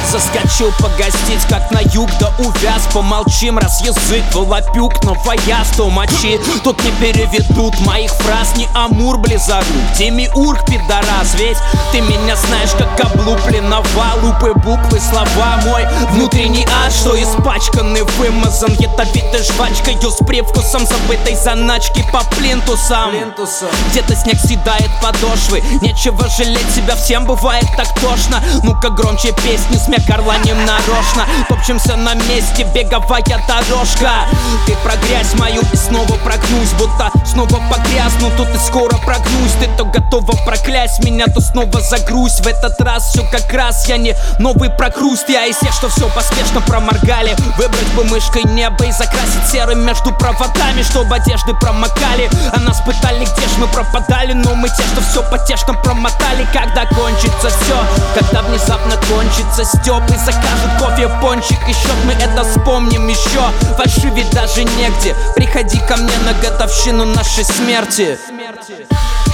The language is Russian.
заскочил погостить, как на юг, да увяз. Помолчим, раз язык волопюк, но вояз толмачи. Тут не переведут моих фраз, не Амур, близорук, Демиург, пидорас. Ведь ты меня знаешь, как облупленного, лупы, буквы, слова. Мой внутренний ад, что испачканный, вымазан ядовитой жвачкой, с привкусом забытой заначки по плинтусам. Где-то снег съедает подошвы, нечего жалеть себя, всем бывает так тошно. Ну-ка громче песни, смех горланим нарочно. Топчемся на месте, беговая дорожка. Ты про грязь мою и снова прогнусь, будто снова погрязну тут и скоро прогнусь. Ты то готова проклясть меня, то снова загрусь. В этот раз все как раз, я не новый прокруст. Я из тех, что все поспешно проморгали. Выбрать бы мышкой небо и закрасить серым между проводами, чтобы одежды промокали. А нас пытали, где ж мы пропадали, но мы те, что все потешно промотали. Когда кончится все, когда внезапно кончится стёб и закажут кофе, пончик и счет, мы это вспомним еще. Фальшивить даже негде, приходи ко мне на годовщину нашей смерти.